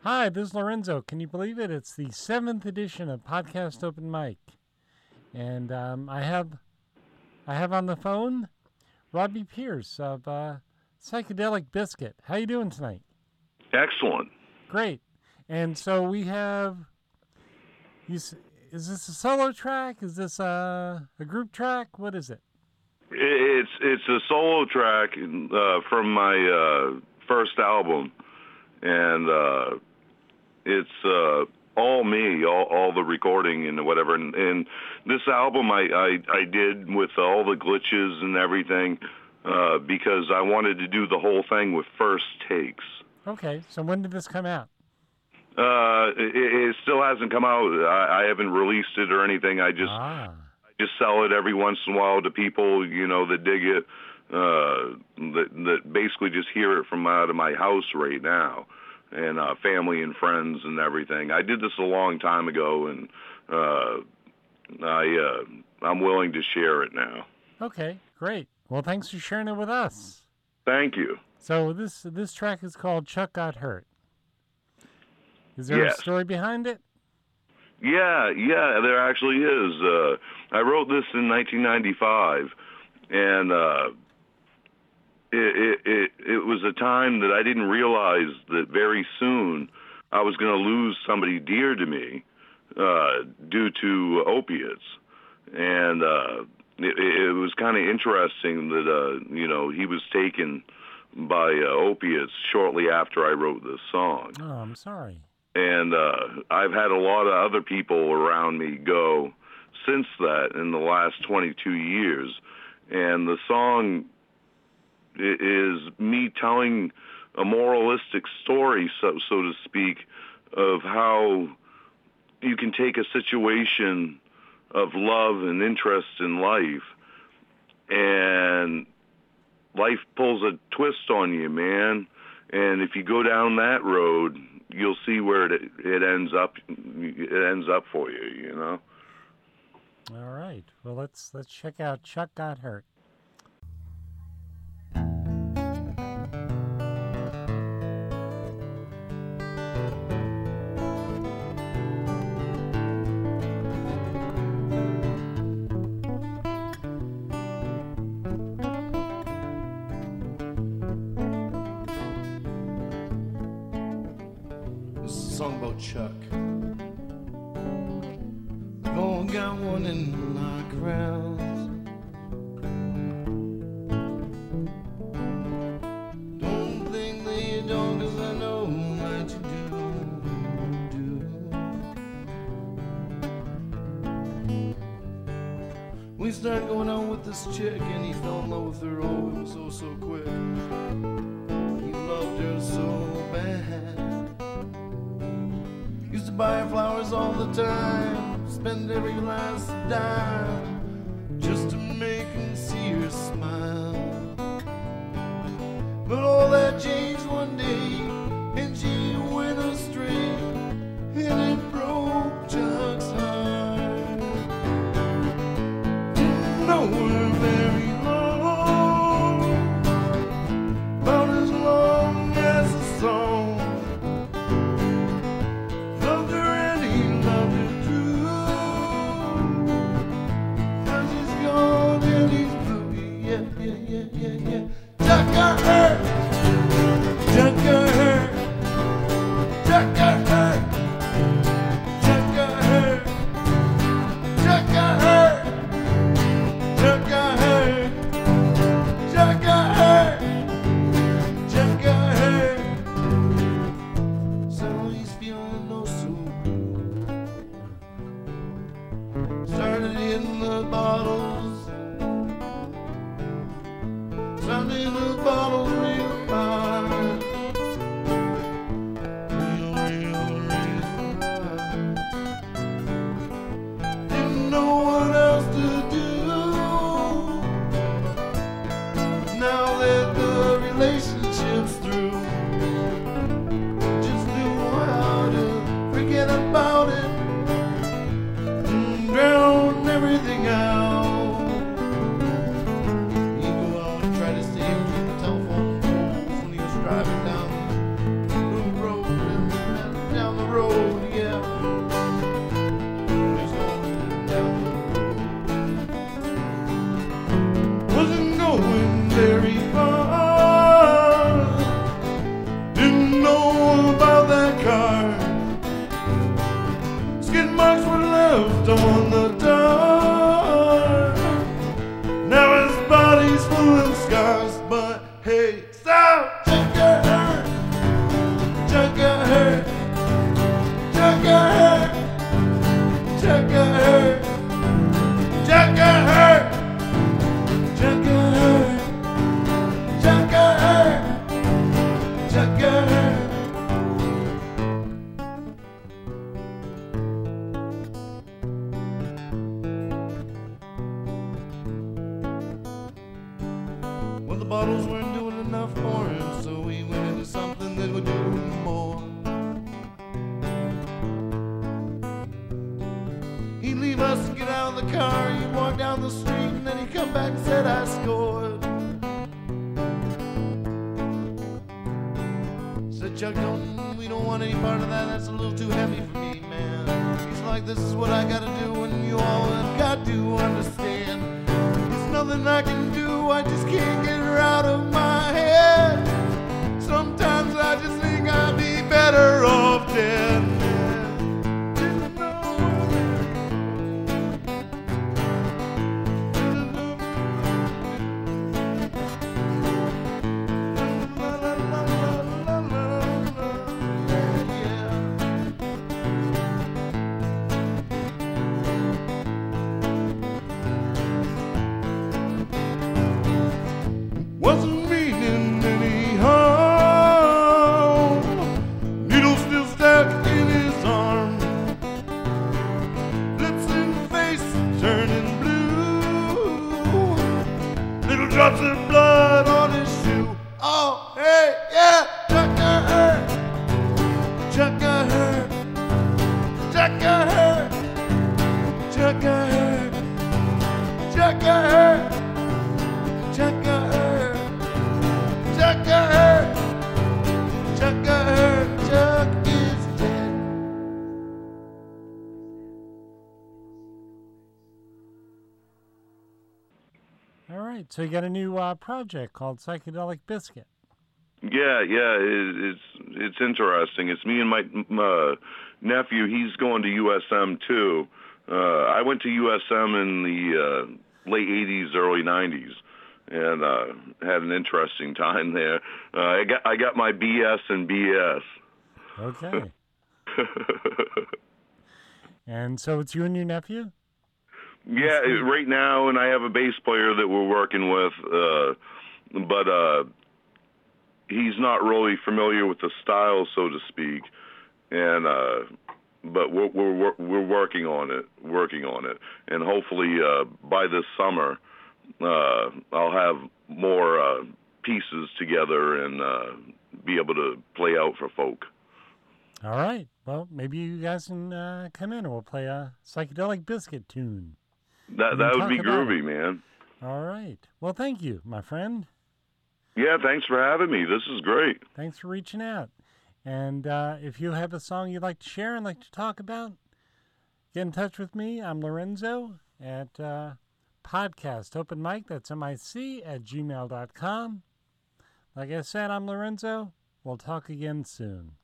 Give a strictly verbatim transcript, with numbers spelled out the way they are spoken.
Hi, this is Lorenzo. Can you believe it? It's the seventh edition of Podcast Open Mic. And um, I have I have on the phone Robbie Pierce of uh, Psychedelic Biscuit. How you doing tonight? Excellent. Great. And so we have, you, is this a solo track? Is this a, a group track? What is it? It's it's a solo track uh, from my uh, first album, and uh, it's uh, all me, all, all the recording and whatever. And, and this album I, I, I did with all the glitches and everything uh, because I wanted to do the whole thing with first takes. Okay, so when did this come out? Uh, it, it still hasn't come out. I, I haven't released it or anything. I just Ah. I just sell it every once in a while to people, you know, that dig it, uh, that that basically just hear it from out of my house right now, and uh, family and friends and everything. I did this a long time ago, and uh, I uh, I'm willing to share it now. Okay, great. Well, thanks for sharing it with us. Thank you. So this this track is called Chuck Got Hurt. Is there Yes. a story behind it? Yeah, yeah, there actually is. Uh, I wrote this in nineteen ninety-five, and uh, it, it, it, it was a time that I didn't realize that very soon I was going to lose somebody dear to me uh, due to opiates. And uh, it, it was kind of interesting that, uh, you know, he was taken by uh, opiates shortly after I wrote this song. Oh, I'm sorry. And uh, I've had a lot of other people around me go since that in the last twenty-two years. And the song i- is me telling a moralistic story, so, so to speak, of how you can take a situation of love and interest in life, and life pulls a twist on you, man. And if you go down that road, you'll see where it it ends up. It ends up for you, you know. All right. Well, let's let's check out Chuck Got Hurt. This is a song about Chuck. We've all got one in our crowds. Don't think that you don't, 'cause I know that you do, do. We started going out with this chick, and he fell in love with her, oh, it was so, so quick. He loved her so bad. Used to buy her flowers all the time, spend every last dime just to make him see her smile. But all that changed one day, and she went astray, and it broke Chuck's heart. Didn't know her very long, about as long as a song. Loved her and he loved her too. Now she's gone and he's blue. Yeah, yeah, yeah, yeah, yeah. Chuck got hurt. Chuck got hurt. the car, he walked down the street, and then he come back and said I scored. Said, Chuck, don't, we don't want any part of that, that's a little too heavy for me, man. He's like, this is what I gotta do, and you all have got to understand. There's nothing I can do, I just can't get her out of my head. Sometimes I just think I'd be better off dead. Wasn't meaning any harm. Needle still stuck in his arm. Lips and face turning blue. Little drops of blood on his shoe. Oh, hey, yeah, Chuck got hurt. Chuck got hurt. Chuck got hurt. Chuck got hurt. Chuck got hurt. Chuck got hurt. Chuck got hurt. Chuck got hurt. Chuck is dead. All right, so you got a new uh, project called Psychedelic Biscuit. Yeah, yeah, it, it's it's interesting. It's me and my uh, nephew. He's going to U S M too. Uh, I went to U S M in the uh, late eighties, early nineties, and uh, had an interesting time there. Uh, I got I got my B S and B S. Okay. And so it's you and your nephew? Yeah, right now, and I have a bass player that we're working with, uh, but uh, he's not really familiar with the style, so to speak. And uh, but we're, we're we're working on it, working on it, and hopefully uh, by this summer, uh, I'll have more uh, pieces together and uh, be able to play out for folk. All right. Well, maybe you guys can uh, come in and we'll play a Psychedelic Biscuit tune. That that would be groovy, it. man. All right. Well, thank you, my friend. Yeah, thanks for having me. This is great. Thanks for reaching out. And uh, if you have a song you'd like to share and like to talk about, get in touch with me. I'm Lorenzo at uh, Podcast Open Mic. That's M I C at gmail dot com. Like I said, I'm Lorenzo. We'll talk again soon.